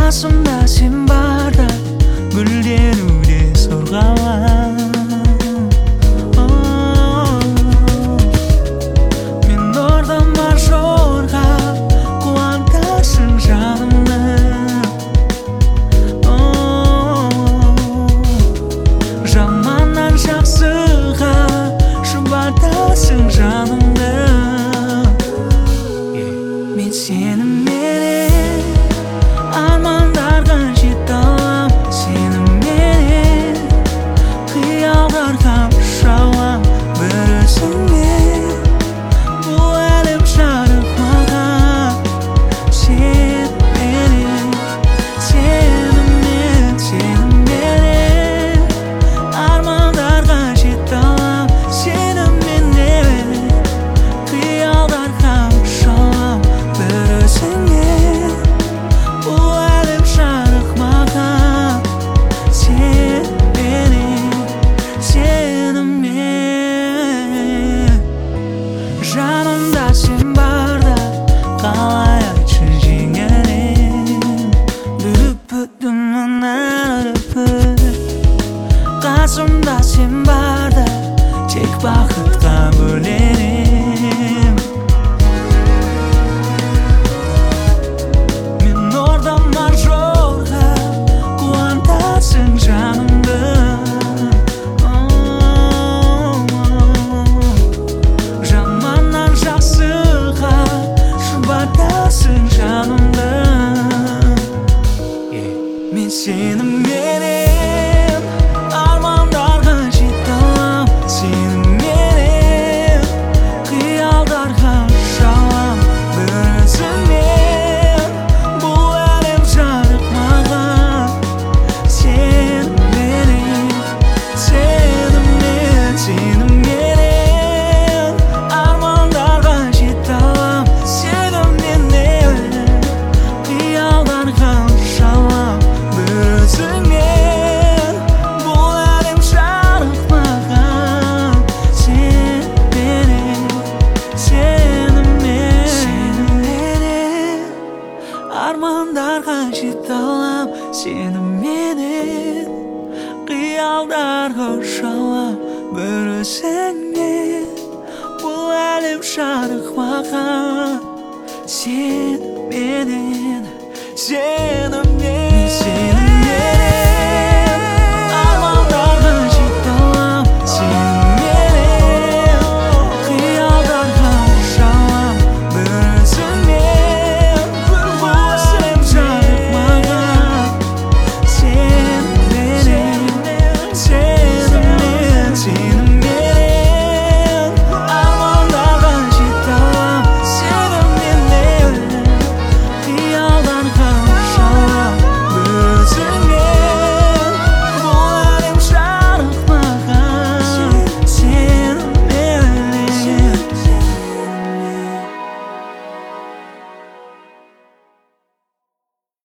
Қасымда сен барда гүлденуде сорғалам. Мен ордама жорға қуантасың жанымды. Жаманнан жақсыға жұбатасың жанымды. Мен сеніменен армандарға жете алам, сеніменен қиялдарға ұша алам. Бір өзіңмен бұл әлем жарық маған. Сеніменен, сенімен, сеніменен армандарға жете алам, сеніменен қиялдарға ұша алам. Бір өзіңмен бұл әлем жарық маған. Сеніменен, сенімен жанымда сен барда қалай айтшы жеңілем. Қасымда сен барда тек бақытқа бөленем. Мен ордама жорға қуантасың жанымды. Жаманнан жақсыға жұбатасың жанымды. Мен сеніменен армандарға жете алам, сеніменен қиялдарға ұша алам. Бір өзіңмен бұл әлем жарық маған. Сеніменен, сенімен, сеніменен армандарға жете алам, сеніменен қиялдарға ұша алам. Бір өзіңмен бұл әлем жарық маған. Сеніменен, сенімен, сеніменен армандарға жете алам, сеніменен қиялдарға ұша алам. Бір өзіңмен бұл әлем жарық маған. Сеніменен,